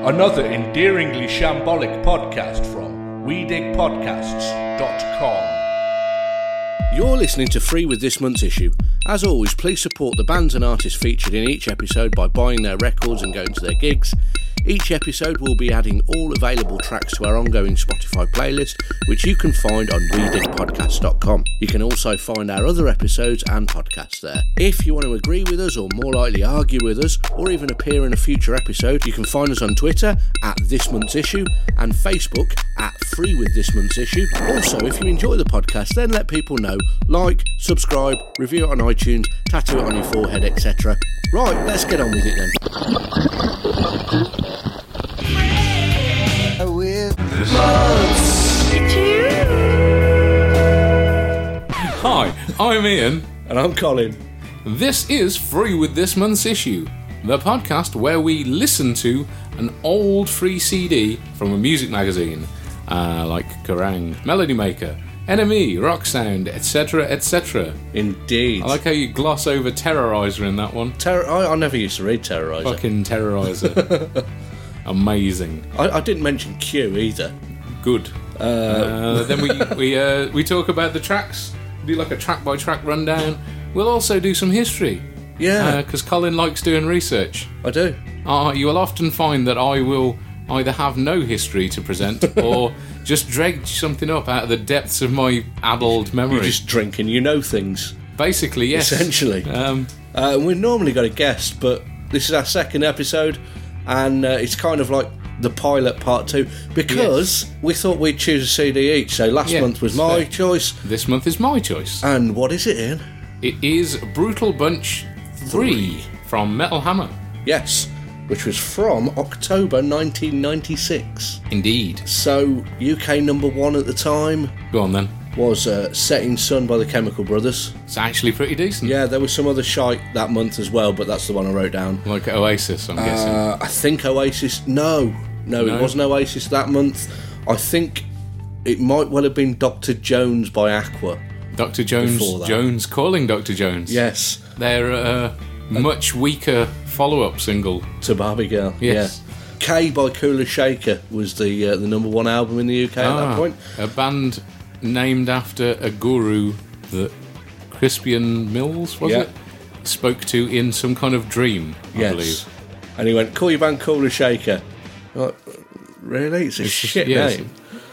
Another endearingly shambolic podcast from WeDigPodcasts.com. You're listening to Free with this month's issue. As always, please support the bands and artists featured in each episode by buying their records and going to their gigs. Each episode will be adding all available tracks to our ongoing Spotify playlist, which you can find on WeDigPodcasts.com. You can also find our other episodes and podcasts there. If you want to agree with us, or more likely argue with us, or even appear in a future episode, you can find us on Twitter at This Month's Issue and Facebook at Free with This Month's Issue. Also, if you enjoy the podcast, then let people know. Like, subscribe, review it on iTunes, tattoo it on your forehead, etc. Right, let's get on with it then. Hi, I'm Ian. And I'm Colin. This is Free with This Month's Issue, the podcast where we listen to an old free CD from a music magazine, like Kerrang, Melody Maker, NME, Rock Sound, etc., etc. Indeed. I like how you gloss over Terrorizer in that one. I never used to read Terrorizer. Fucking Terrorizer. Amazing. I didn't mention Q either. Good. Then we talk about the tracks, do like a track by track rundown. We'll also do some history. Yeah. Because Colin likes doing research. I do. You will often find that I will either have no history to present or just dredge something up out of the depths of my addled memory. You're just drinking, you know things. Basically, yes. Essentially. We've normally got a guest, but this is our second episode, and it's kind of like the pilot part 2, because we thought we'd choose a CD each. So last month was my choice. This month is my choice. And what is it, Ian? It is Brutal Bunch 3 from Metal Hammer. Yes, which was from October 1996. Indeed. So UK number 1 at the time. Go on then. Was Setting Sun by the Chemical Brothers. It's actually pretty decent. Yeah, there was some other shite that month as well, but that's the one I wrote down. Like Oasis, I'm guessing. I think Oasis... No, it wasn't Oasis that month. I think it might well have been Dr. Jones by Aqua. Dr. Jones calling Dr. Jones. Yes. They're much weaker follow-up single to Barbie Girl. Yes. Yeah. K by Cooler Shaker was the number 1 album in the UK at that point. A band named after a guru that Crispian Mills, was it? Spoke to in some kind of dream, I believe. And he went, call your band Cooler Shaker. Like, really? It's a shit name.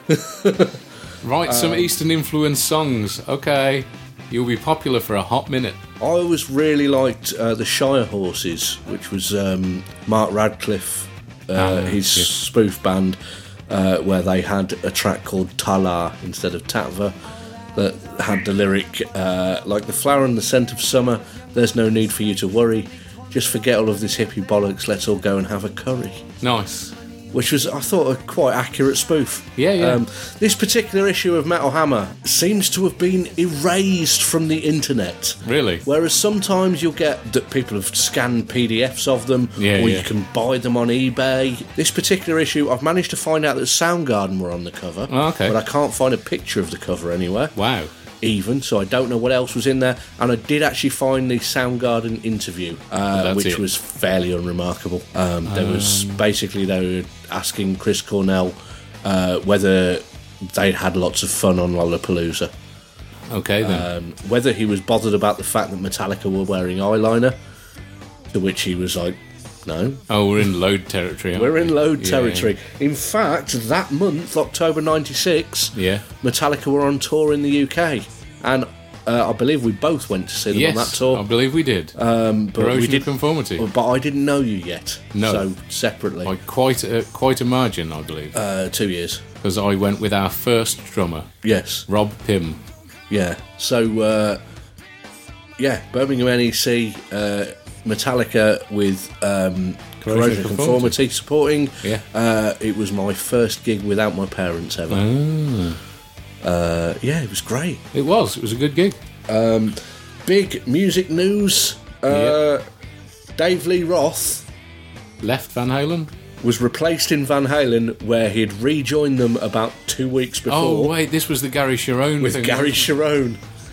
Write some Eastern influence songs. Okay, you'll be popular for a hot minute. I always really liked the Shire Horses, which was Mark Radcliffe, his spoof band, where they had a track called Tala instead of Tatva, that had the lyric, like the flower and the scent of summer, there's no need for you to worry, just forget all of this hippie bollocks, let's all go and have a curry. Nice. Which was, I thought, a quite accurate spoof. Yeah. This particular issue of Metal Hammer seems to have been erased from the internet. Really? Whereas sometimes you'll get that people have scanned PDFs of them, or you can buy them on eBay. This particular issue, I've managed to find out that Soundgarden were on the cover. Oh, okay. But I can't find a picture of the cover anywhere. Wow. Even, so I don't know what else was in there. And I did actually find the Soundgarden interview, which was fairly unremarkable. There was basically, they were asking Chris Cornell whether they'd had lots of fun on Lollapalooza. Okay, then. Whether he was bothered about the fact that Metallica were wearing eyeliner, to which he was like, no. Oh, we're in load territory, aren't we? We're in load territory. Yeah. In fact, that month, October 96, Metallica were on tour in the UK. And I believe we both went to see them on that tour. I believe we did. But we did conformity. But I didn't know you yet. No. So, separately. By quite a margin, I believe. 2 years. Because I went with our first drummer. Yes. Rob Pym. Yeah. So, Birmingham NEC... Metallica with Corrosion of Conformity supporting. Yeah. It was my first gig without my parents ever. It was great. It was a good gig. Big music news. Dave Lee Roth left Van Halen. Was replaced in Van Halen, where he'd rejoined them about 2 weeks before. Oh wait, this was the Gary Cherone with thing. Gary Cherone.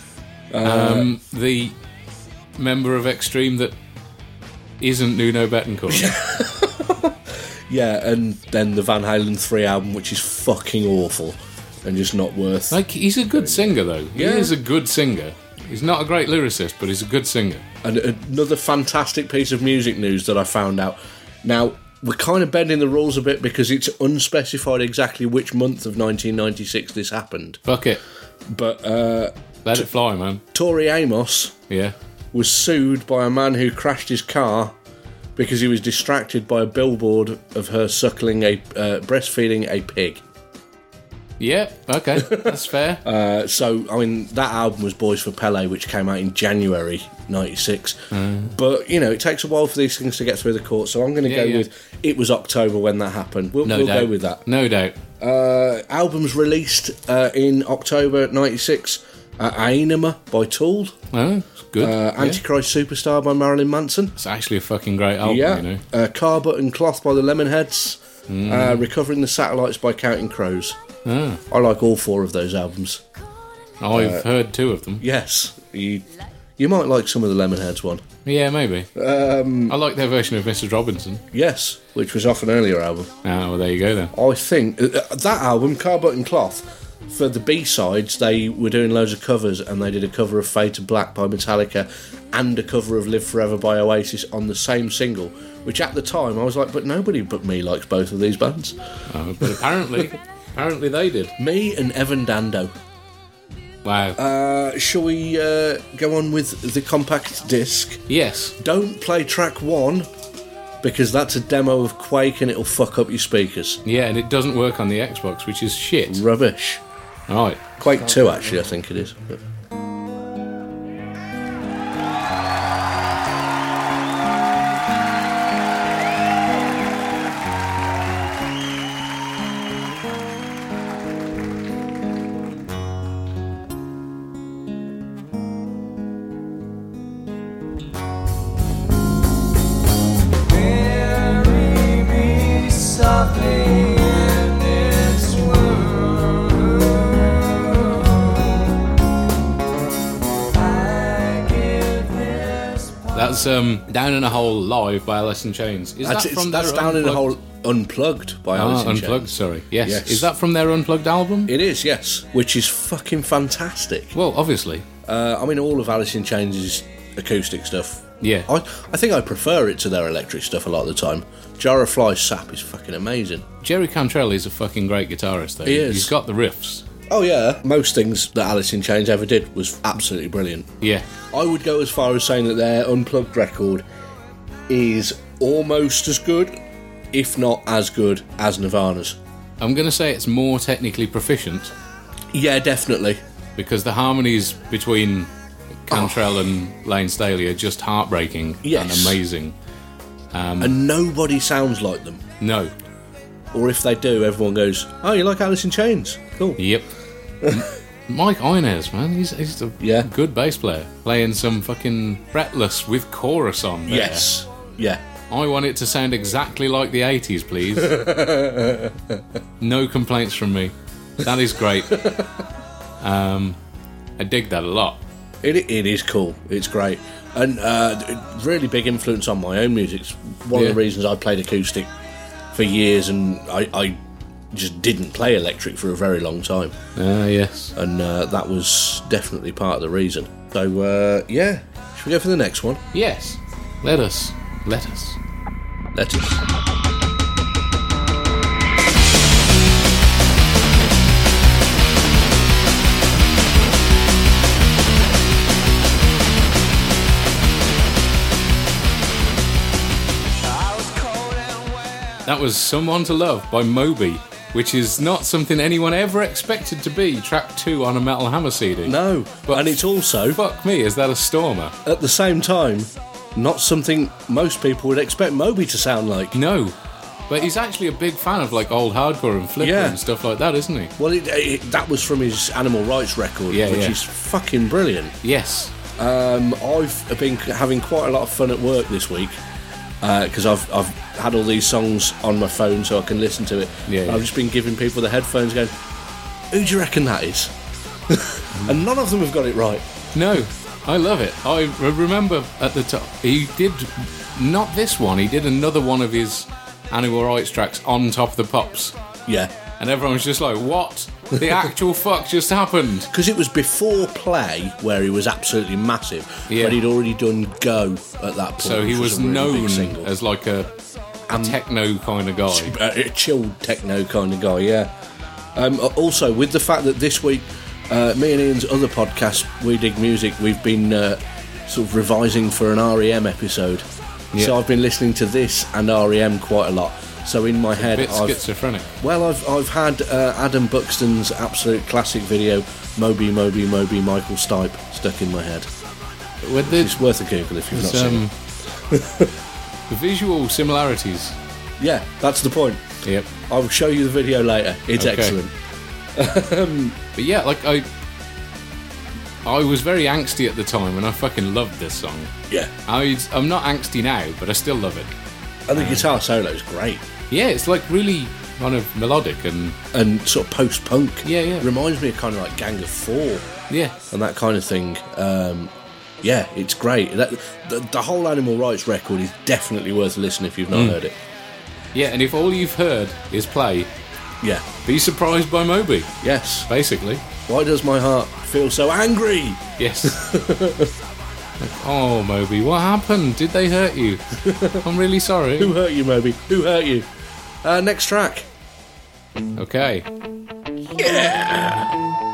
The member of Extreme that isn't Nuno Bettencourt. Yeah, and then the Van Halen 3 album, which is fucking awful and just not worth... Like, he's a good singer, though. Yeah. He is a good singer. He's not a great lyricist, but he's a good singer. And another fantastic piece of music news that I found out. Now, we're kind of bending the rules a bit because it's unspecified exactly which month of 1996 this happened. Fuck it. But Let it fly, man. Tori Amos Yeah. was sued by a man who crashed his car because he was distracted by a billboard of her breastfeeding a pig. Yeah, okay. That's fair. So, I mean, that album was Boys for Pele, which came out in January 96. But, you know, it takes a while for these things to get through the court, so I'm going to go with it was October when that happened. We'll go with that. No doubt. Albums released in October 96. Ainama by Tool. Oh, it's good. Antichrist Superstar by Marilyn Manson. It's actually a fucking great album, Yeah. you know. Car Button Cloth by the Lemonheads. Recovering the Satellites by Counting Crows. I like all 4 of those albums. I've heard 2 of them. Yes, you might like some of the Lemonheads one. Yeah, maybe. I like their version of Mrs. Robinson. Yes, which was off an earlier album. Oh, well, there you go then. I think that album, Car Button Cloth, for the B-sides, they were doing loads of covers, and they did a cover of Fade to Black by Metallica and a cover of Live Forever by Oasis on the same single, which at the time I was like, but nobody but me likes both of these bands. But apparently they did. Me and Evan Dando. Wow. Shall we go on with the compact disc? Yes. Don't play track 1, because that's a demo of Quake and it'll fuck up your speakers. Yeah, and it doesn't work on the Xbox, which is shit. Rubbish. Right. Quake 2, actually, I think it is. But... That's Down in a Hole live by Alice in Chains. Is That's Down in a Hole Unplugged by Alice in Unplugged, Chains. sorry. Yes. Is that from their Unplugged album? It is, yes. Which is fucking fantastic. Well, obviously. I mean, all of Alice in Chains' acoustic stuff. Yeah. I think I prefer it to their electric stuff a lot of the time. Jar of Flies Sap is fucking amazing. Jerry Cantrell is a fucking great guitarist, though. He is. He's got the riffs. Oh yeah, most things that Alice in Chains ever did was absolutely brilliant. Yeah. I would go as far as saying that their Unplugged record is almost as good, if not as good, as Nirvana's. I'm going to say it's more technically proficient, Yeah, definitely. because the harmonies between Cantrell and Lane Staley are just heartbreaking Yes. and amazing. And nobody sounds like them. No. Or if they do, everyone goes, oh, you like Alice in Chains? Cool. Yep. Mike Inez, man, he's a Yeah. good bass player. Playing some fucking Breathless with chorus on there. Yes. Yeah. I want it to sound exactly like the 80s, please. No complaints from me. That is great. I dig that a lot. It is cool. It's great. And really big influence on my own music. It's one of the reasons I played acoustic for years, and I just didn't play electric for a very long time. Yes. And that was definitely part of the reason. So, yeah. Should we go for the next one? Yes. Let us. Let us. That was Someone to Love by Moby, which is not something anyone ever expected to be track 2 on a Metal Hammer CD. No, But and it's also, Fuck me, is that a stormer? at the same time, not something most people would expect Moby to sound like. No. But he's actually a big fan of like old hardcore and flipper Yeah. and stuff like that, isn't he? Well, that was from his Animal Rights record, Yeah, which yeah. is fucking brilliant. Yes. I've been having quite a lot of fun at work this week because I've had all these songs on my phone so I can listen to it. Yeah. I've just been giving people the headphones going, who do you reckon that is? And none of them have got it right. No, I love it. I remember at the top, he did, not this one, he did another one of his Animal Rights tracks on top of the Pops. Yeah. And everyone was just like, what the actual fuck just happened? Because it was before Play, where he was absolutely massive, but he'd already done Go at that point. So he was a really known big single. as like a techno kind of guy. A chilled techno kind of guy, yeah. Also, with the fact that this week, me and Ian's other podcast, We Dig Music, we've been sort of revising for an REM episode. Yeah. So I've been listening to this and REM quite a lot. So in my head, Bit schizophrenic. I've had Adam Buxton's absolute classic video, Moby, Moby, Moby, Michael Stipe, stuck in my head. It's worth a Google if you've not seen it. The visual similarities. Yeah, that's the point. Yep. I will show you the video later. It's excellent. But yeah, like I was very angsty at the time, and I fucking loved this song. Yeah. I'm not angsty now, but I still love it. And the guitar solo is great. Yeah, it's like really kind of melodic and sort of post-punk. Yeah. Reminds me of kind of like Gang of Four. Yeah. And that kind of thing. Yeah, it's great. The whole Animal Rights record is definitely worth a listen if you've not heard it. Yeah, and if all you've heard is Play, yeah, be surprised by Moby. Yes. Basically. Why does my heart feel so angry? Yes. Oh, Moby, what happened? Did they hurt you? I'm really sorry. Who hurt you, Moby? Who hurt you? Next track. Okay. Yeah!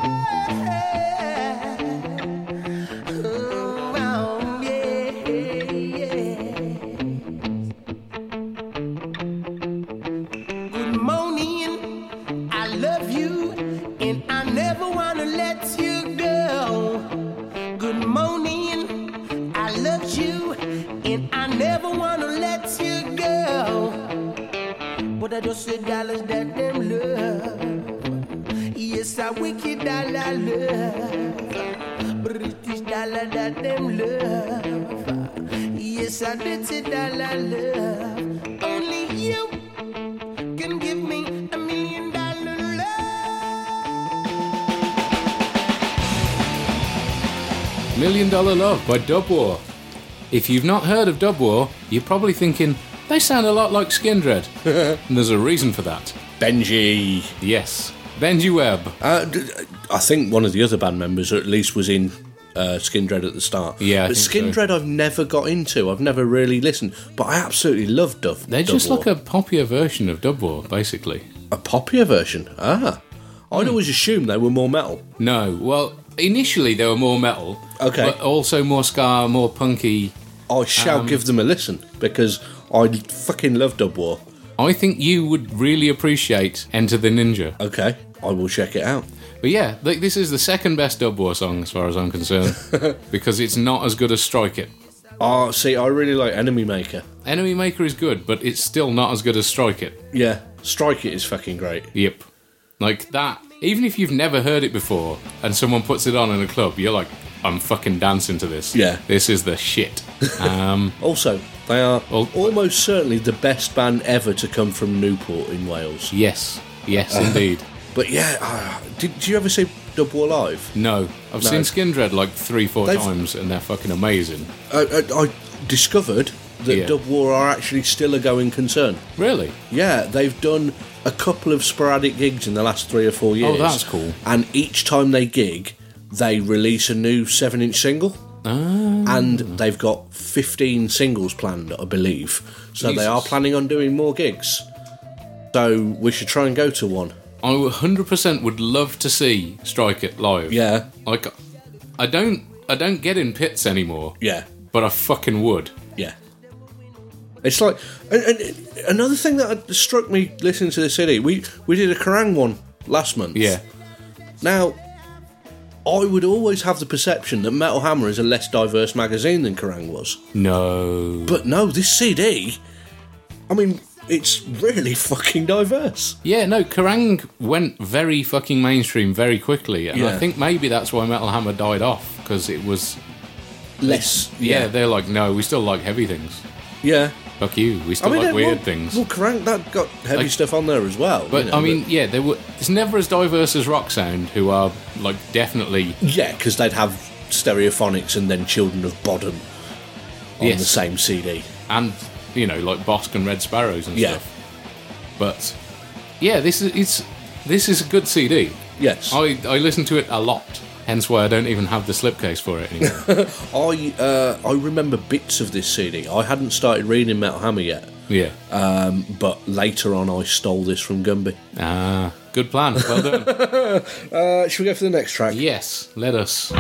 Good morning, I love you, and I never want to let you go. Good morning, I love you, and I never want to let you go. But I just say dollars that them love. Yes, I wicked dollar love. British dollar that them love. Yes, I dirty dollar love. Only you can give me $1 million love. $1 Million Love by Dub War. If you've not heard of Dub War, you're probably thinking, they sound a lot like Skindred. And there's a reason for that. Benji. Yes. Benji Webb. I think one of the other band members, or at least, was in Skindred at the start. Yeah, but Skindred I've never got into. I've never really listened. But I absolutely love Dub. They're just like a poppier version of Dub War, basically. A poppier version? I'd always assumed they were more metal. No. Well, initially they were more metal. Okay. But also more ska, more punky. I shall give them a listen, because I fucking love Dub War. I think you would really appreciate Enter the Ninja. Okay, I will check it out. But yeah, this is the second best Dub War song as far as I'm concerned, because it's not as good as Strike It. Oh, see, I really like Enemy Maker. Enemy Maker is good, but it's still not as good as Strike It. Yeah, Strike It is fucking great. Yep. Like that, even if you've never heard it before, and someone puts it on in a club, you're like, I'm fucking dancing to this. Yeah. This is the shit. Also, they are almost certainly the best band ever to come from Newport in Wales. Yes, indeed. But yeah, did you ever see Dub War live? No, I've seen Skindred like 3-4 times, and they're fucking amazing. I discovered that Dub War are actually still a going concern. Really? Yeah, they've done a couple of sporadic gigs in the last 3 or 4 years. Oh, that's cool. And each time they gig, they release a new 7-inch single. And they've got 15 singles planned, I believe. So Jesus. they are planning on doing more gigs. So we should try and go to one. I 100% would love to see Strike It live. Yeah. Like, I don't get in pits anymore. Yeah. But I fucking would. Yeah. It's like... And another thing that struck me listening to this CD, we did a Kerrang one last month. Yeah. Now, I would always have the perception that Metal Hammer is a less diverse magazine than Kerrang was. No. But no, this CD, I mean, it's really fucking diverse. Yeah, no, Kerrang went very fucking mainstream very quickly, and I think maybe that's why Metal Hammer died off, because it was... Less... Yeah, they're like, no, we still like heavy things. Yeah. Fuck you, we still like weird things. Well, Kerrang, that got heavy stuff on there as well. But, you know, I mean, it's never as diverse as Rock Sound, who are, like, definitely... Yeah, because they'd have Stereophonics and then Children of Bodom on the same CD. And, you know, like Bosk and Red Sparrows and stuff. But yeah, this is a good CD. Yes. I listen to it a lot. Hence why I don't even have the slipcase for it anymore. I remember bits of this CD. I hadn't started reading Metal Hammer yet. Yeah. But later on, I stole this from Gumby. Ah, good plan. Well done. Should we go for the next track? Yes, let us.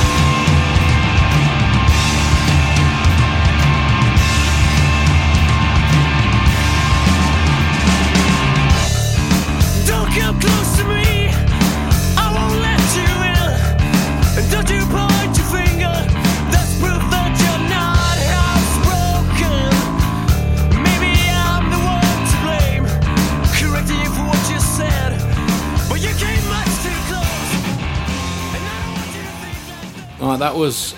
Don't come close to me, I won't let you in. And don't you point your finger, that's proof that you're not housebroken. Maybe I'm the one to blame, correcting you for what you said. But you came much too close, and I don't want you to think that. Alright, that was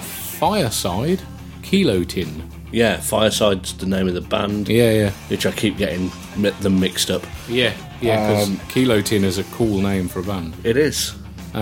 Fireside Kilo Tin. Yeah, Fireside's the name of the band. Yeah. Which I keep getting them mixed up. Yeah, because Kilo Tin is a cool name for a band. It is.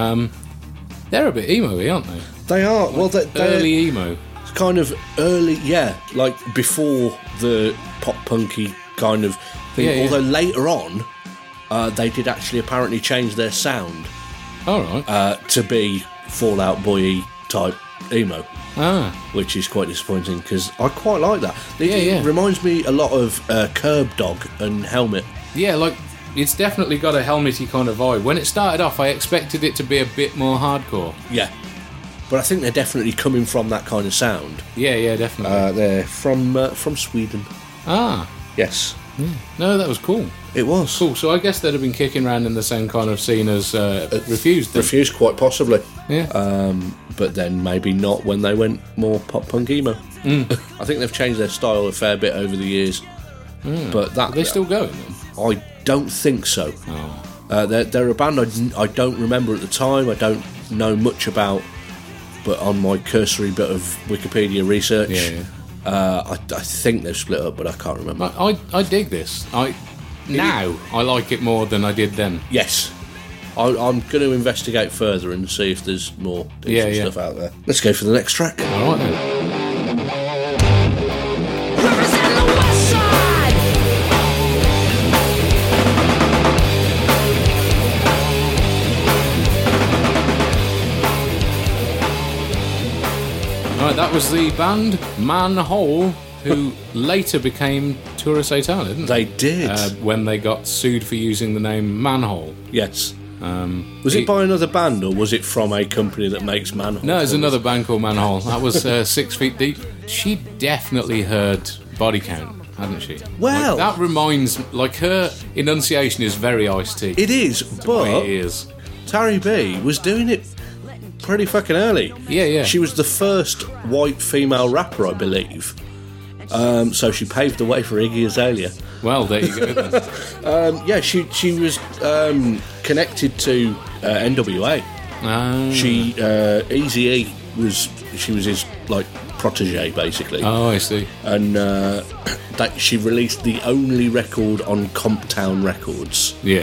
They're a bit emo-y, aren't they? They are. Well, they're Early emo. kind of early, yeah, like before the pop punky kind of thing. Yeah, yeah. Although later on, they did actually apparently change their sound Alright. to be Fall Out Boy type emo. Ah. Which is quite disappointing because I quite like that. Yeah. It reminds me a lot of Curb Dog and Helmet. Yeah, like, it's definitely got a helmety kind of vibe. When it started off, I expected it to be a bit more hardcore. Yeah, but I think they're definitely coming from that kind of sound. Yeah, definitely. They're from Sweden. Ah. Yes, No, that was cool. it was. Cool, so I guess they'd have been kicking around in the same kind of scene as Refused. then. Refused, quite possibly. Yeah. But then maybe not when they went more pop punk emo. I think they've changed their style a fair bit over the years. But that Are they still going then? I don't think so. Oh. They're a band I don't remember at the time. I don't know much about, but on my cursory bit of Wikipedia research, Yeah. I think they've split up, but I can't remember. I dig this. Now I like it more than I did then. Yes. I'm going to investigate further and see if there's more decent Yeah. stuff out there. Let's go for the next track. All right then. Represent the West Side. All right, that was the band Manhole, who later became Tour Satan, didn't They did. when they got sued for using the name Manhole. Yes. Was it by another band or was it from a company that makes manholes? No, there's another band called Manhole. That was 6 Feet Deep. She definitely heard Body Count, hadn't she? Well- Like, that reminds, like, her enunciation is very Ice-T. It is, The way but it is. Tari B was doing it pretty fucking early. Yeah. She was the first white female rapper, I believe. So she paved the way for Iggy Azalea. Well, there you go then. Yeah, she was connected to NWA. She Eazy-E was his like protege basically, Oh, I see. and that she released the only record on Comptown Records, Yeah.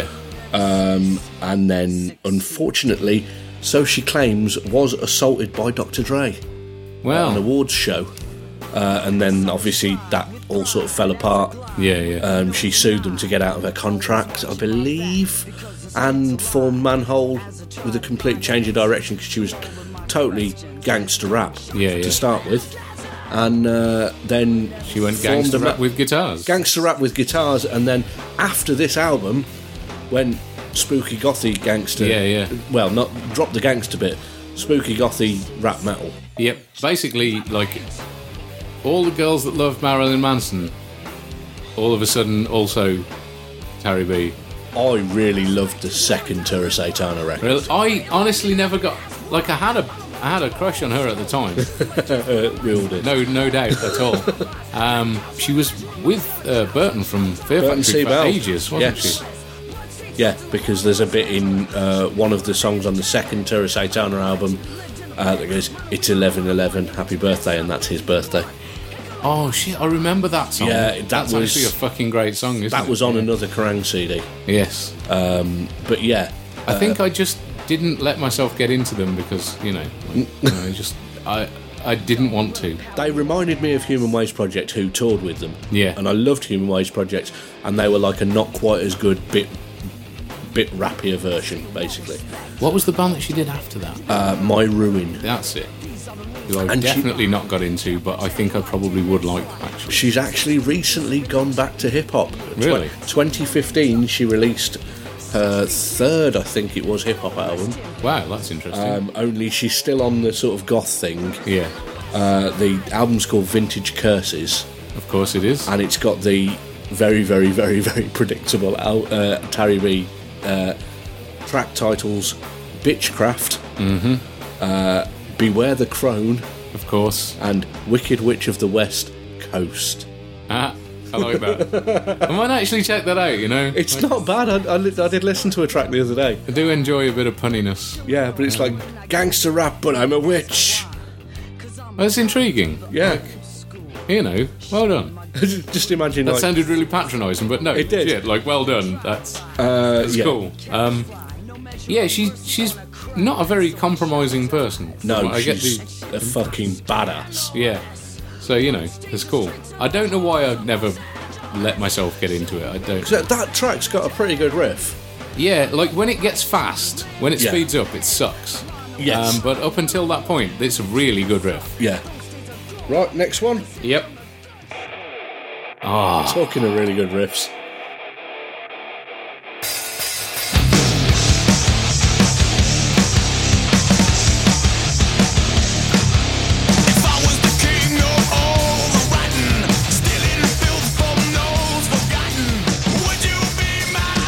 and then unfortunately, so she claims, was assaulted by Dr. Dre at an Well, awards show, and then obviously that all sort of fell apart. yeah. She sued them to get out of her contract, I believe, and formed Manhole with a complete change of direction because she was totally gangster rap Yeah. to start with, and then She went formed gangster a rap with guitars. gangster rap with guitars, and then after this album, when Spooky Gothy gangster, Yeah. well, not drop the gangster bit, Spooky Gothy rap metal. Yep. Basically, like, all the girls that loved Marilyn Manson, all of a sudden also Tari B. I really loved the second Tura Satana record. Really? I honestly never got, like, I had a crush on her at the time. Real did. No doubt at all. She was with Burton from Fear Burton Factory for Seabell. ages, wasn't Yes. she? Yeah, because there's a bit in one of the songs on the second Tura Satana album that goes, "It's 11/11, happy birthday," and that's his birthday. Oh shit, I remember that song. Yeah, that's was- actually a fucking great song, isn't it? That was on Yeah. another Kerrang CD. Yes. But yeah, I think I just didn't let myself get into them because, I I didn't want to. They reminded me of Human Waste Project, who toured with them. Yeah. And I loved Human Waste Project, and they were like a not quite as good, bit rappier version, basically. What was the band that she did after that? My Ruin. That's it. Who I've And definitely not got into, but I think I probably would like them, actually. She's actually recently gone back to hip-hop. Really? 2015, she released her third, I think it was, hip-hop album. Wow, that's interesting. Only she's still on the sort of goth thing. Yeah, The album's called Vintage Curses, of course it is. and it's got the very, very, very, very predictable Tarry B track titles: Bitchcraft, Beware the Crone, Of course. and Wicked Witch of the West Coast. I like that. I might actually check that out, you know. It's not bad. I did listen to a track the other day. I do enjoy a bit of punniness. Yeah, but it's like gangster rap, but I'm a witch. That's intriguing. Yeah. You know, well done. Just imagine That like sounded really patronising, but no, It did. shit, like, well done. That's yeah. cool. Yeah, she's not a very compromising person. No, I get she's a fucking badass. Yeah. So, you know, it's cool. I don't know why I'd never let myself get into it. I don't. So that track's got a pretty good riff. Yeah, like when it gets fast, when it Yeah. speeds up, it sucks. Yes. But up until that point, it's a really good riff. Yeah. Right, next one. Yep. Ah, Talking of really good riffs. If I was the king of all the rotten, stealing filth from those forgotten, would you be my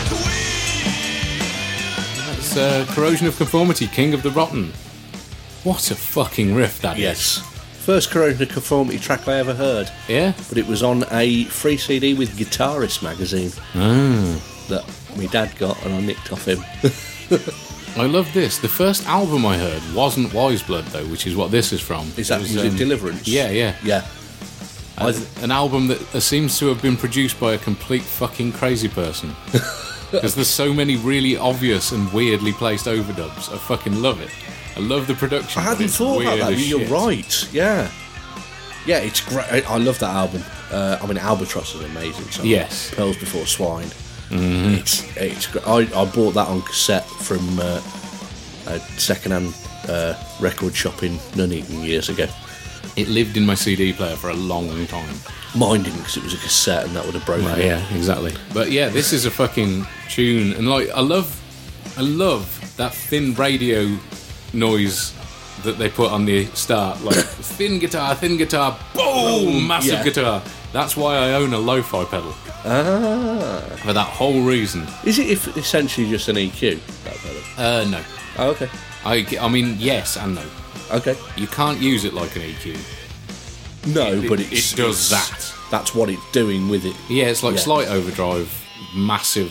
queen? it's Corrosion of Conformity, King of the Rotten. What a fucking riff that is. Yes. First Corrosion of Conformity track I ever heard, Yeah? but it was on a free CD with Guitarist magazine that my dad got, and I nicked off him. I love this. The first album I heard wasn't Wise Blood, though, which is what this is from. Is that was it Deliverance? Yeah, yeah. Yeah. An album that seems to have been produced by a complete fucking crazy person. Because there's so many really obvious and weirdly placed overdubs. I fucking love it. I love the production. I but hadn't it's thought about weird that. as You're shit. right. Yeah. Yeah, it's great. I love that album. I mean, Albatross is amazing. So Yes. Pearls Before Swine. It's great. I bought that on cassette from a second-hand record shop in Nuneaton years ago. It lived in my CD player for a long time. Mine didn't, because it was a cassette, and that would have broken it. Yeah, exactly. But yeah, this is a fucking tune, and like I love that thin radio noise that they put on the start, like thin guitar, boom, massive Yeah. guitar. That's why I own a lo-fi pedal. For that whole reason. Is it essentially just an EQ? That pedal? No. Oh, okay. I mean, yes and no. Okay. You can't use it like an EQ. No, but it does that. That's what it's doing with it. Yeah, it's like Yeah. slight overdrive, massive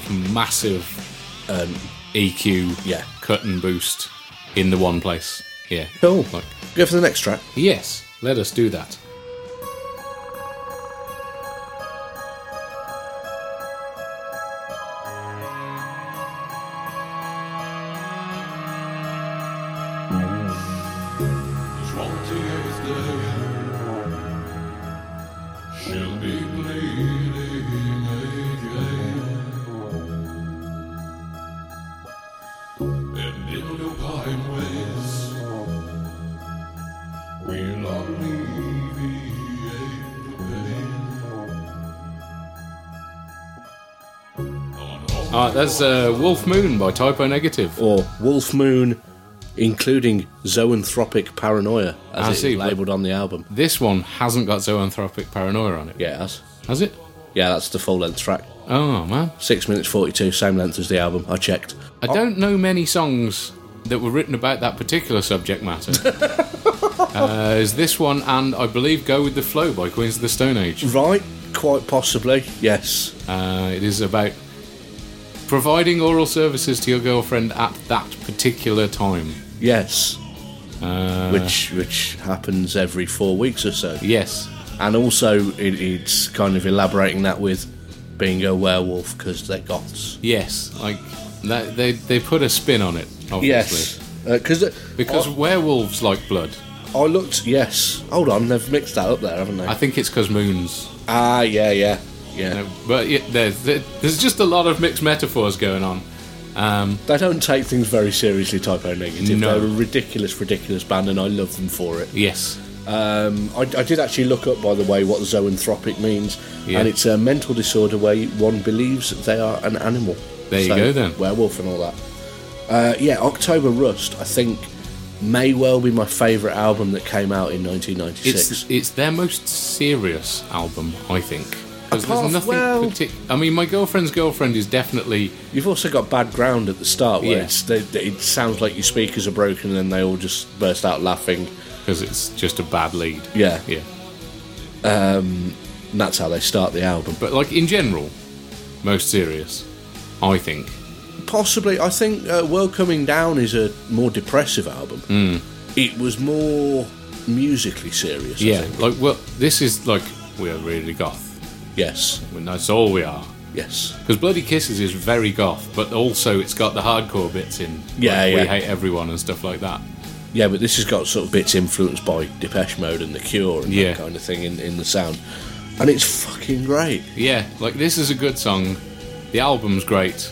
EQ, Yeah. cut and boost in the one place. Yeah. Cool. Like, Go for the next track. yes, let us do that. She'll be bleeding again. And in the pine ways, we'll alleviate the pain. Alright, that's Wolf Moon by Typo Negative. Or Wolf Moon, including Zoanthropic Paranoia, I as see, it's labelled on the album. This one hasn't got Zoanthropic Paranoia on it. Yeah, it has. Has it? Yeah, that's the full length track. Oh, man. 6 minutes 42, same length as the album. I checked. I don't know many songs that were written about that particular subject matter. Is this one, and I believe Go With The Flow by Queens of the Stone Age. Right, quite possibly, yes. It is about providing oral services to your girlfriend at that particular time. Yes. Which happens every 4 weeks or so. Yes. And also, it's kind of elaborating that with being a werewolf because they're goths. Yes. Like, that, they put a spin on it, obviously. Yes. Because werewolves like blood. I looked. Yes. Hold on, they've mixed that up there, haven't they? I think it's because Moon's. Yeah. No, but there's just a lot of mixed metaphors going on. They don't take things very seriously, Typo Negative. No. They're a ridiculous band, and I love them for it. Yes. I did actually look up, by the way, what zoanthropic means, Yeah. and it's a mental disorder where one believes they are an animal. There you go, then. Werewolf and all that. October Rust, I think, may well be my favourite album that came out in 1996. It's their most serious album, I think. 'Cause Apart- there's nothing well- I mean, My Girlfriend's Girlfriend is definitely... You've also got Bad Ground at the start, where Yeah. it sounds like your speakers are broken and then they all just burst out laughing. Because it's just a bad lead. Yeah. Yeah. And that's how they start the album. But, like, in general, most serious, I think. Possibly, I think World Coming Down is a more depressive album. It was more musically serious, I Yeah. think. Like, well, this is, like, we're really goth. Yes, And that's all we are. yes. Because Bloody Kisses is very goth, but also it's got the hardcore bits in. Yeah, like yeah. We Hate Everyone and stuff like that. Yeah, but this has got sort of bits influenced by Depeche Mode and The Cure and Yeah. that kind of thing in the sound. And it's fucking great. Yeah, like, this is a good song. The album's great.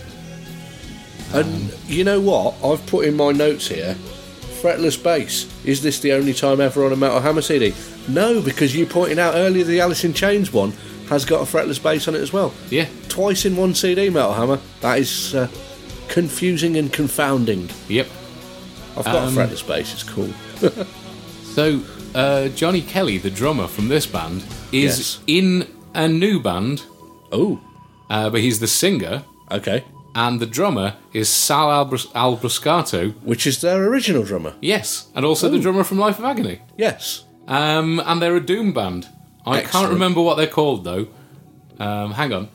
And you know what? I've put in my notes here, fretless bass. Is this the only time ever on a Metal Hammer CD? No, because you pointed out earlier the Alice in Chains one has got a fretless bass on it as well. Yeah. Twice in one CD, Metal Hammer. That is confusing and confounding. Yep. I've got a fretless bass, it's cool. So, Johnny Kelly, the drummer from this band, is Yes. in a new band, Oh, but he's the singer, okay. and the drummer is Sal Albruscato. Which is their original drummer. Yes, and also the drummer from Life of Agony. Yes. And they're a doom band. I can't Excellent. remember what they're called, though. Hang on.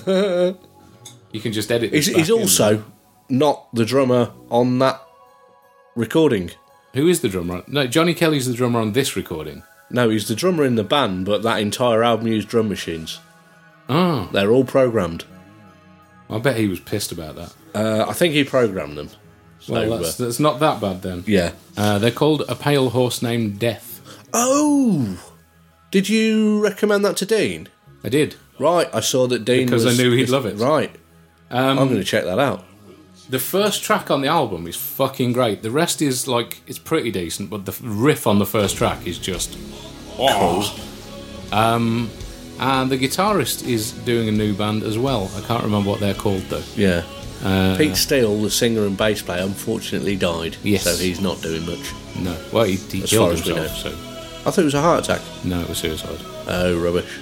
You can just edit this He's back in. also not the drummer on that recording. Who is the drummer? No, Johnny Kelly's the drummer on this recording. No, he's the drummer in the band, but that entire album used drum machines. Oh, They're all programmed. I bet he was pissed about that. I think he programmed them. So, Well, that's not that bad then. yeah. They're called A Pale Horse Named Death. Oh! Did you recommend that to Dean? I did. Right, I saw that Dean Because was... I knew he'd love it. Right. I'm going to check that out. The first track on the album is fucking great. The rest is, like, it's pretty decent, but the riff on the first track is just... Cool. And the guitarist is doing a new band as well. I can't remember what they're called, though. Yeah. Pete Steele, the singer and bass player, unfortunately died. Yes. So he's not doing much. No. Well, he As killed far as we himself, so... I thought it was a heart attack. No, it was suicide. Oh, rubbish.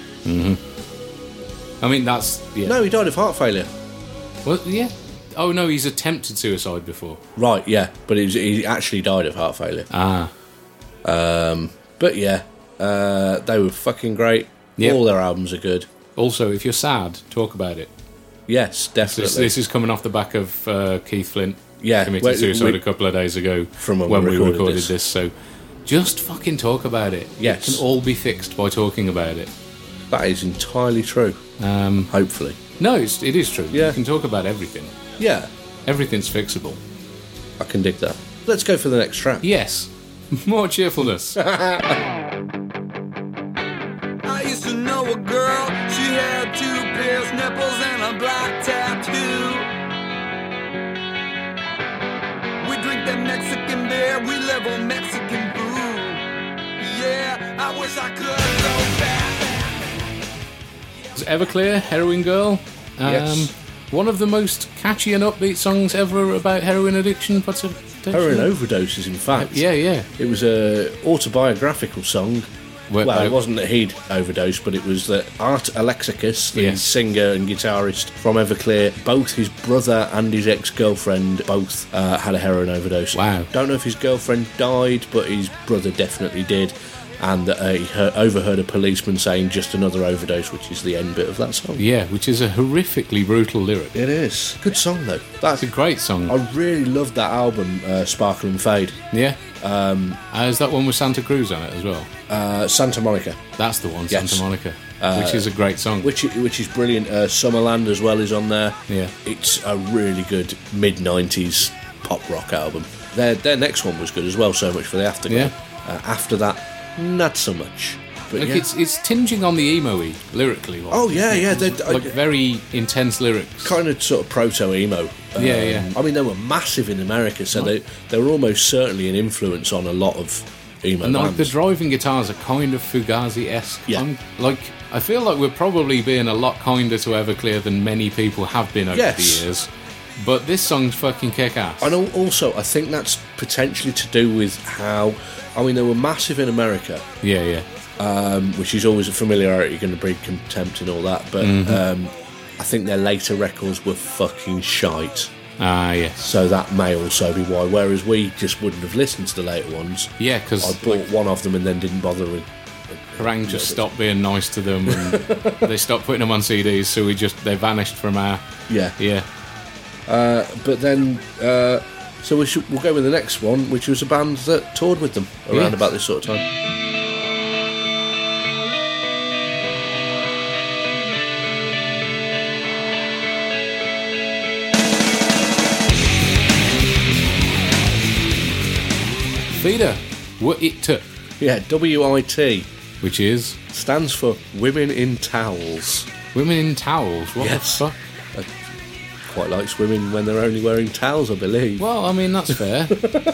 I mean, that's... Yeah. No, he died of heart failure. Well, yeah. Oh, no, he's attempted suicide before. Right, yeah. But he actually died of heart failure. Ah. But yeah, they were fucking great. Yep. All their albums are good. Also, if you're sad, talk about it. Yes, definitely. This is coming off the back of Keith Flint Yeah, committed suicide a couple of days ago From when we recorded this. this. So just fucking talk about it. Yes. It can all be fixed by talking about it. That is entirely true. Hopefully. No, it is true. Yeah. You can talk about everything. Yeah, Everything's fixable. I can dig that. Let's go for the next track. Yes. More cheerfulness. I used to know a girl, she had 2 pierced nipples and a black tattoo. We drink that Mexican beer, we live on Mexican food. Yeah, I wish I could go back. It's Everclear, Heroin Girl. Yes. One of the most catchy and upbeat songs ever about heroin addiction. Heroin overdoses, in fact. Yeah, yeah. It was a autobiographical song. Well, Well, it wasn't that he'd overdosed, but it was that Art Alexakis, the Yes. singer and guitarist from Everclear, both his brother and his ex-girlfriend both had a heroin overdose. Wow. Don't know if his girlfriend died, but his brother definitely did. And that he overheard a policeman saying just another overdose, which is the end bit of that song. Yeah, which is a horrifically brutal lyric. It is. Good song, though. It's a great song. I really loved that album, Sparkle and Fade. Yeah. Is that one with Santa Cruz on it as well? Santa Monica, That's the one, Yes. Santa Monica, which is a great song. which is brilliant. Summerland as well is on there. Yeah. It's a really good mid-90s pop rock album. Their next one was good as well, So Much for the Afterglow. Yeah. After that, not so much. But Like yeah. it's tinging on the emo-y, lyrically. Like, Oh, yeah, yeah. like very intense lyrics. Kind of sort of proto-emo. Yeah. I mean, they were massive in America, so they were almost certainly an influence on a lot of emo And like bands. the driving guitars are kind of Fugazi-esque. Yeah. I feel like we're probably being a lot kinder to Everclear than many people have been over Yes. the years. But this song's fucking kick-ass. And also, I think that's potentially to do with how... I mean, they were massive in America, Yeah. which is always a familiarity going to breed contempt and all that, but I think their later records were fucking shite. Ah, yes. So that may also be why. Whereas we just wouldn't have listened to the later ones. Yeah, because I bought one of them and then didn't bother with... Kerrang just stopped being nice to them and they stopped putting them on CDs, so they vanished from our... Yeah. Yeah. But then... so we'll go with the next one, which was a band that toured with them around Yes. about this sort of time. Feeder. What it took. Yeah, WIT Which is stands for Women in Towels. Women in Towels. What Yes. the fuck? Quite like swimming when they're only wearing towels, I believe. Well, I mean, that's fair.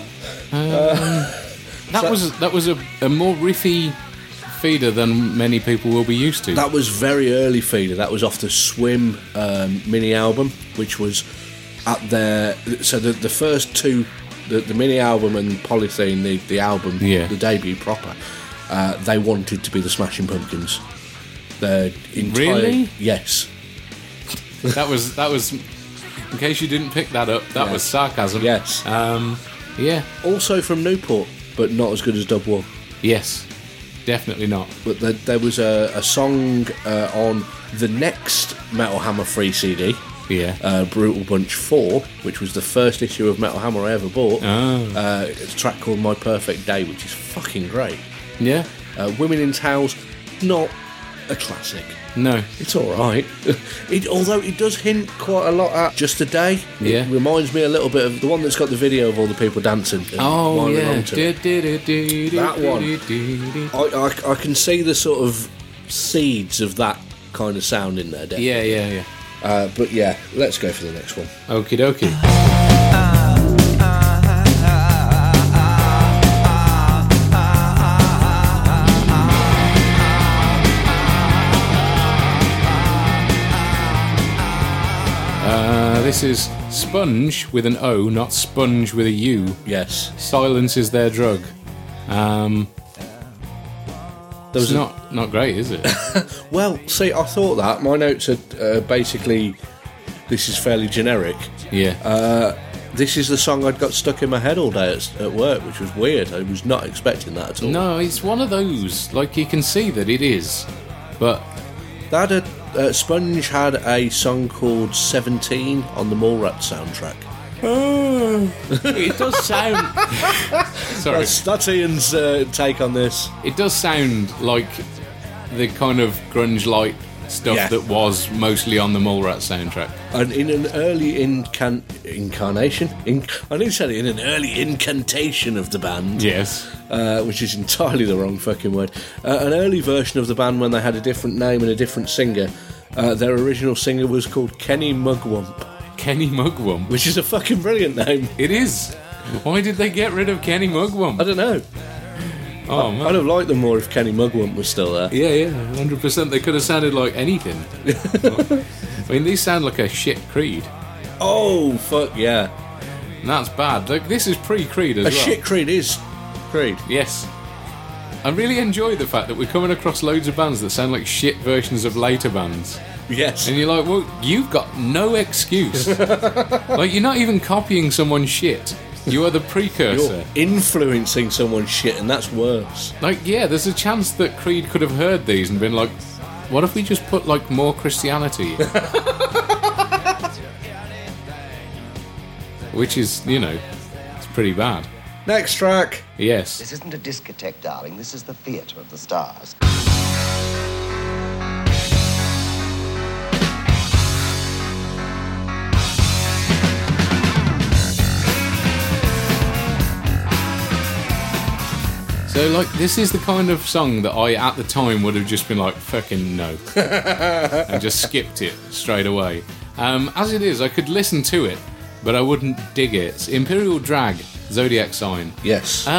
That was a more riffy feeder than many people will be used to. That was very early feeder. That was off the Swim mini album, which was at their... So the first two, the mini album and Polythene, the album, Yeah. the debut proper, they wanted to be the Smashing Pumpkins. Their entire... Really? Yes. That was. In case you didn't pick that up, that was sarcasm. Yes. Yeah. Also from Newport, but not as good as Dub One. Yes. Definitely not. But there was a song on the next Metal Hammer free CD, Yeah. Brutal Bunch 4, which was the first issue of Metal Hammer I ever bought. Oh. It's a track called My Perfect Day, which is fucking great. Yeah. Women in Towels, not a classic. No. It's alright. Although it does hint quite a lot at Just a Day. Yeah. It reminds me a little bit of the one that's got the video of all the people dancing. and Oh whiling yeah. onto it. That I can see the sort of seeds of that kind of sound in there, definitely. Yeah. But yeah, let's go for the next one. Okie dokie. This is Sponge with an O, not Sponge with a U. Yes. Silence is their drug. There It's was not great, is it? Well, see, I thought that. My notes are basically, this is fairly generic. Yeah. This is the song I'd got stuck in my head all day at work, which was weird. I was not expecting that at all. No, it's one of those. Like, you can see that it is. But, That had Sponge had a song called 17 on the Mallrats soundtrack. it does sound... Sorry. That's Ian's take on this. It does sound like the kind of grunge light stuff Yeah. that was mostly on the Mallrats soundtrack. And in an early incarnation, I need to say it, in an early incantation of the band, Yes. which is entirely the wrong fucking word, an early version of the band when they had a different name and a different singer, their original singer was called Kenny Mugwump, Kenny Mugwump. which is a fucking brilliant name. It is. Why did they get rid of Kenny I Mugwump? don't know. Oh, man. I'd have liked them more if Kenny Mugwump was still there. Yeah, 100%. They could have sounded like anything. I mean, these sound like a shit Creed. Oh, fuck yeah. And that's bad. Like, this is pre-Creed as A well. shit Creed is Creed. Yes. I really enjoy the fact that we're coming across loads of bands that sound like shit versions of later bands. Yes. And you're like, well, you've got no excuse. Like, you're not even copying someone's shit. You are the precursor. You're influencing someone's shit, and that's worse. Like, yeah, there's a chance that Creed could have heard these and been like, what if we just put, like, more Christianity in? Which is, you know, it's pretty bad. Next track. Yes. This isn't a discotheque, darling. This is the theatre of the stars. So So, like, this is the kind of song that I, at the time, would have just been like, fucking no. And just skipped it straight away. As it is, I could listen to it, but I wouldn't dig it. It's Imperial Drag, Zodiac Sign. Yes.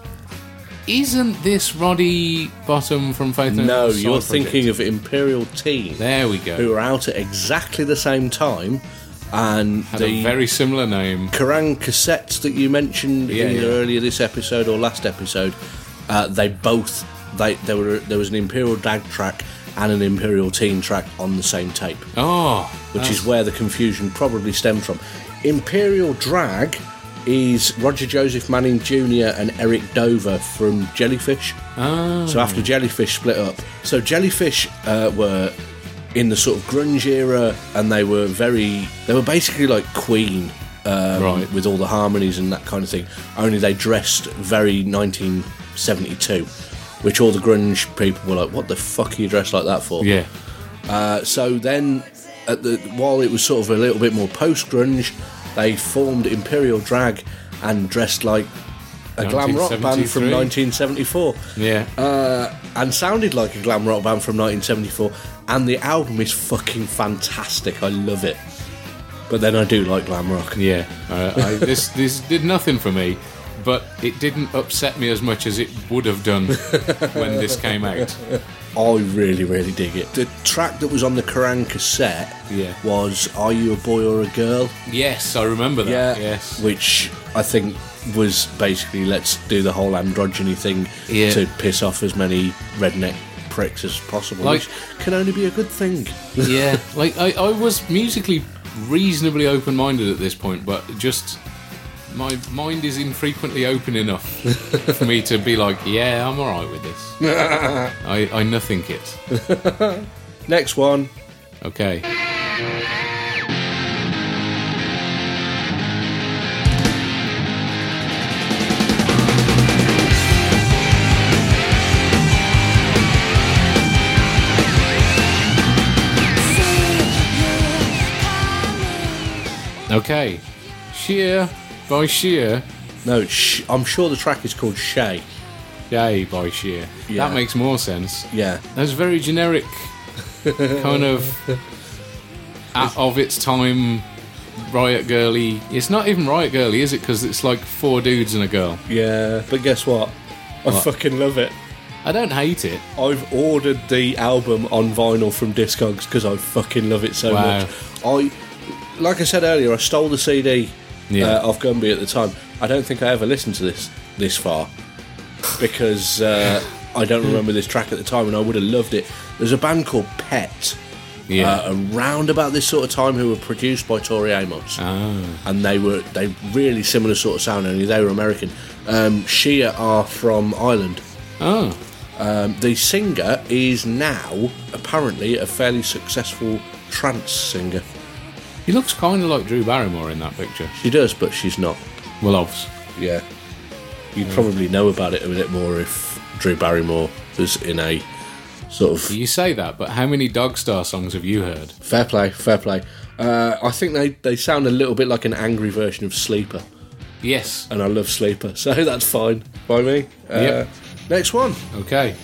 Isn't this Roddy Bottom from Faith No? No, Side you're Project? thinking of Imperial Teen, There we go. who were out at exactly the same time, and Had a very similar name. Kerrang cassettes that you mentioned Yeah, either yeah. earlier this episode or last episode, there was an Imperial Drag track and an Imperial Teen track on the same tape, Oh, which is where the confusion probably stemmed from. Imperial Drag is Roger Joseph Manning Jr. and Eric Dover from Jellyfish. So after Jellyfish split up, so Jellyfish were in the sort of grunge era, and they were basically like Queen, Right. with all the harmonies and that kind of thing. Only they dressed very 1972, which all the grunge people were like, "What the fuck are you dressed like that for?" yeah. So then, while it was sort of a little bit more post-grunge, they formed Imperial Drag and dressed like a glam rock band from 1974. Yeah. And sounded like a glam rock band from 1974. And the album is fucking fantastic. I love it. But then I do like glam rock. Yeah, this did nothing for me, but it didn't upset me as much as it would have done when this came out. I really, really dig it. The track that was on the Kerrang cassette Yeah. was Are You a Boy or a Girl? Yes, I remember that. Yes. Which I think was basically let's do the whole androgyny thing Yeah. to piss off as many redneck pricks as possible, Like- which can only be a good thing. Yeah, like I was musically reasonably open-minded at this point, but just my mind is infrequently open enough for me to be like, yeah, I'm alright with this. I nothing it. Next one. Okay. Okay. Sheer by Sheer. No, I'm sure the track is called Shay. Yay by Sheer. Yeah. That makes more sense. Yeah. That's very generic, kind of of its time, Riot Girly. It's not even Riot Girly, is it? Because it's like 4 dudes and a girl. Yeah, but guess what? I What? fucking love it. I don't hate it. I've ordered the album on vinyl from Discogs because I fucking love it so Wow. much. Like I said earlier, I stole the CD Yeah. off Gumby at the time. I don't think I ever listened to this far because I don't remember this track at the time, and I would have loved it. There's a band called Pet around about this sort of time who were produced by Tori Amos, and they really similar sort of sound, only they were American. Shia are from Ireland. Oh. The singer is now apparently a fairly successful trance singer. He looks kind of like Drew Barrymore in that picture. She does, but she's not. Well, obviously. Yeah. You'd probably know about it a bit more if Drew Barrymore was in a sort of... You say that, but how many Dogstar songs have you heard? Fair play, fair play. I think they sound a little bit like an angry version of Sleeper, Yes. and I love Sleeper, so that's fine by me. Yep. Next one. Okay.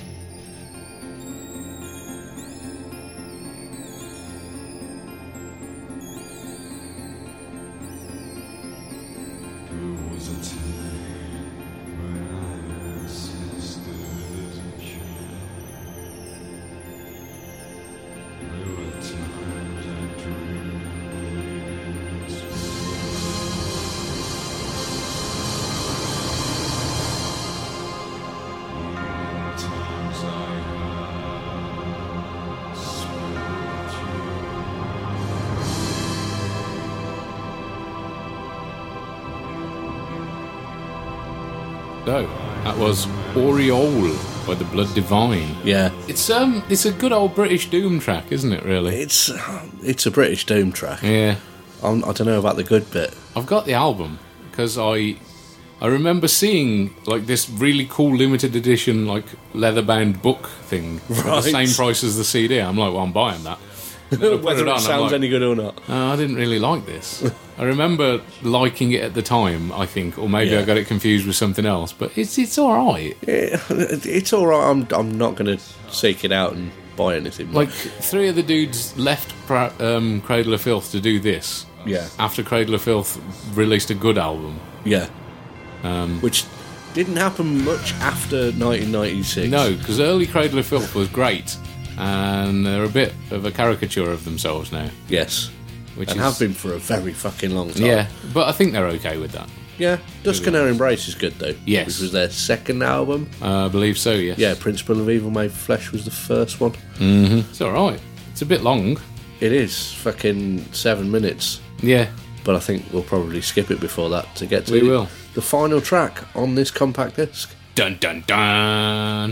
So, that was Aureole by the Blood Divine. Yeah. It's a good old British Doom track, isn't it, really? It's a British Doom track. Yeah. I don't know about the good bit. I've got the album because I remember seeing like this really cool limited edition like leather bound book thing for the Right. same price as the CD. I'm like, well, I'm buying that. Then I put Whether it on, I'm sounds like, any good or not. "Oh, I didn't really like this. I remember liking it at the time, I think, or maybe Yeah. I got it confused with something else. But it's all right. It's all right. I'm not going to seek it out and buy anything. Like 3 of the dudes left Cradle of Filth to do this. Yeah. After Cradle of Filth released a good album. Yeah. Which didn't happen much after 1996. No, because early Cradle of Filth was great, and they're a bit of a caricature of themselves now. Yes. Which And is, have been for a very fucking long time. Yeah, but I think they're okay with that. Yeah. Dusk and Her Embrace is good, though. Yes. Which was their second album. I believe so, yes. Yeah, Principle of Evil Made Flesh was the first one. It's alright. It's a bit long. It is fucking 7 minutes. Yeah. But I think we'll probably skip it before that to get to We will. the final track on this compact disc. Dun dun dun!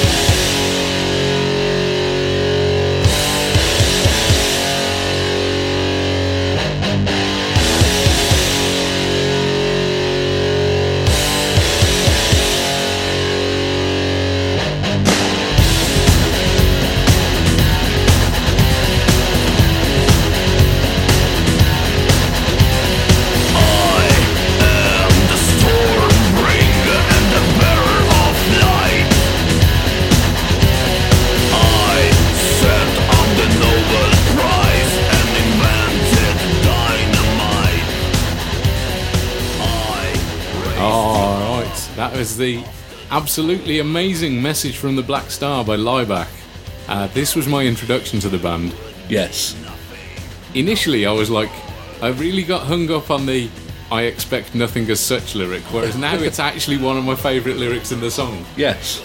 That was the absolutely amazing Message from the Black Star by Lieback. This was my introduction to the band. Yes. Initially, I was like, I really got hung up on the I expect nothing as such lyric, whereas now it's actually one of my favourite lyrics in the song. Yes.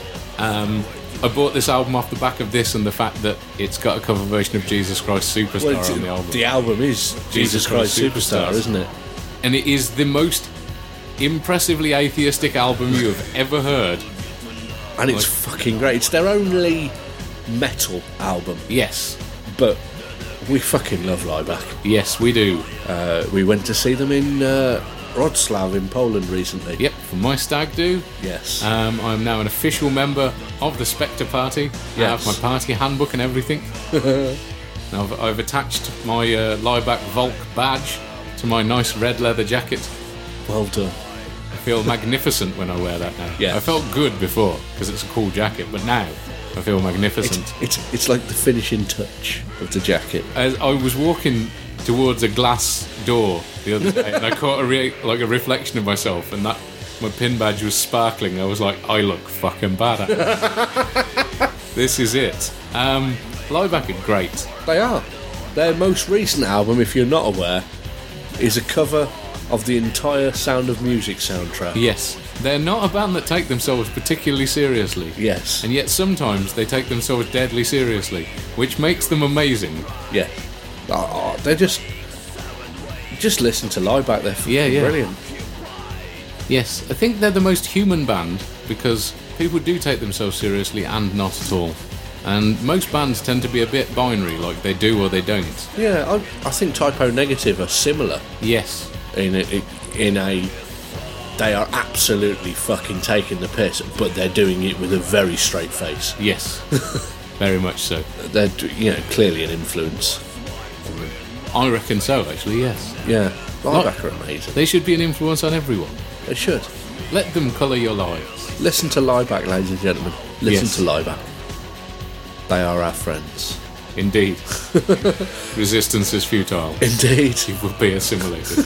I bought this album off the back of this and the fact that it's got a cover version of Jesus Christ Superstar on the album. The album is Jesus Christ Superstar, isn't it? And it is the most impressively atheistic album you have ever heard. And it's fucking great. It's their only metal album, Yes. but we fucking love Lieback. Yes, we do. We went to see them in Wrocław in Poland recently. Yep, for my stag do. Yes. I'm now an official member of the Spectre Party. I Yes. have my party handbook and everything. Now I've attached my Lieback Volk badge to my nice red leather jacket. Well done. I feel magnificent when I wear that now. Yeah. I felt good before because it's a cool jacket, but now I feel magnificent. It's like the finishing touch of the jacket. As I was walking towards a glass door the other day, and I caught a reflection of myself, and that my pin badge was sparkling. I was like, I look fucking badass. This is it. Lieback are great. They are. Their most recent album, if you're not aware, is a cover of the entire Sound of Music soundtrack. Yes, they're not a band that take themselves particularly seriously. Yes. And yet sometimes they take themselves deadly seriously, which makes them amazing. Yeah. They're just listen to Lieback. They're fucking Yeah. brilliant. Yes, I think they're the most human band because people do take themselves seriously and not at all. And most bands tend to be a bit binary, like they do or they don't. Yeah, I think Typo Negative are similar Yes, in a they are absolutely fucking taking the piss, but they're doing it with a very straight face. yes, very much so. They're clearly an influence. I reckon so, actually, yes. Yeah, Lieback are amazing. They should be an influence on everyone. They should. Let them colour your lives. Listen to Lieback, ladies and gentlemen. Listen Yes. to Lieback. They are our friends. Indeed. Resistance is futile. Indeed. It will be assimilated.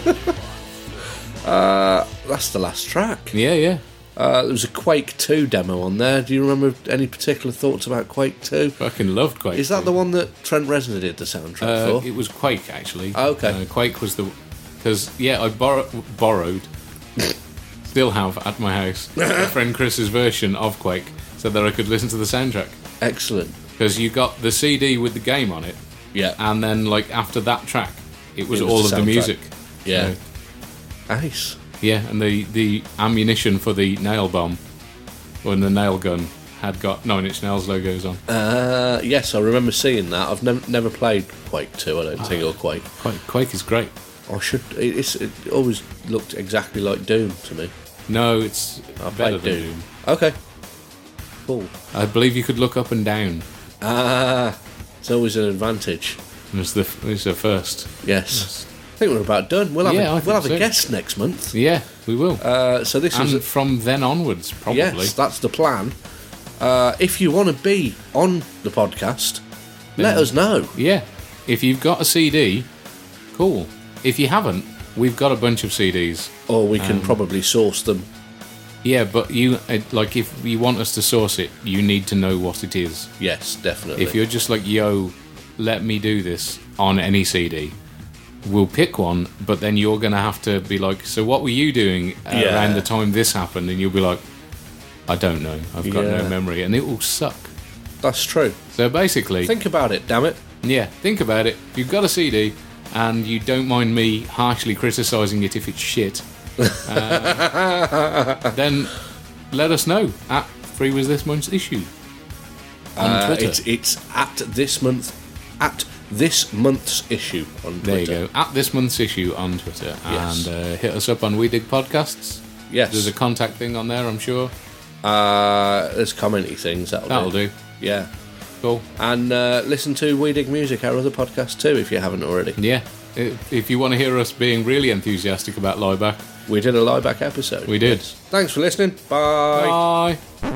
That's the last track. Yeah. There was a Quake 2 demo on there. Do you remember any particular thoughts about Quake 2? Fucking loved Quake. Is that the one that Trent Reznor did the soundtrack for? It was Quake, actually. Oh, okay. Quake was the... Because, I borrowed, still have at my house, my friend Chris's version of Quake so that I could listen to the soundtrack. Excellent. Because you got the CD with the game on it, Yeah. and then, after that track, it was It was all the of the soundtrack. music. Yeah. So, Nice. yeah, and the ammunition for the nail bomb, or the nail gun, had got 9 Inch Nails logos on. Yes, I remember seeing that. I've never played Quake 2, I don't think, or Quake. Quake is great. I should. It always looked exactly like Doom to me. No, it's I better played than Doom. Doom. Okay. Cool. I believe you could look up and down. It's always an advantage. It's the first. Yes. I think we're about done. We'll have, Yeah, I we'll have think a so. guest next month. Yeah, we will. So this And is... from then onwards, probably. Yes, that's the plan. If you want to be on the podcast, let us know. Yeah. If you've got a CD, cool. If you haven't, we've got a bunch of CDs. Or we can probably source them. Yeah, but if you want us to source it, you need to know what it is. Yes, definitely. If you're just like, yo, let me do this on any CD, we'll pick one, but then you're going to have to be like, so what were you doing around the time this happened? And you'll be like, I don't know. I've got no memory. And it will suck. That's true. So basically... Think about it, damn it. Yeah, think about it. If you've got a CD and you don't mind me harshly criticising it if it's shit, then let us know at Free Was This Month's Issue on Twitter. It's at this month's issue on Twitter. There you go. At This Month's Issue on Twitter. Yes. And hit us up on We Dig Podcasts. Yes. There's a contact thing on there, I'm sure. There's commenty things. That'll do. Yeah. Cool. And listen to We Dig Music, our other podcast too, if you haven't already. Yeah. If you want to hear us being really enthusiastic about Lieback, We did a Lieback episode. We did. Yes. Thanks for listening. Bye. bye.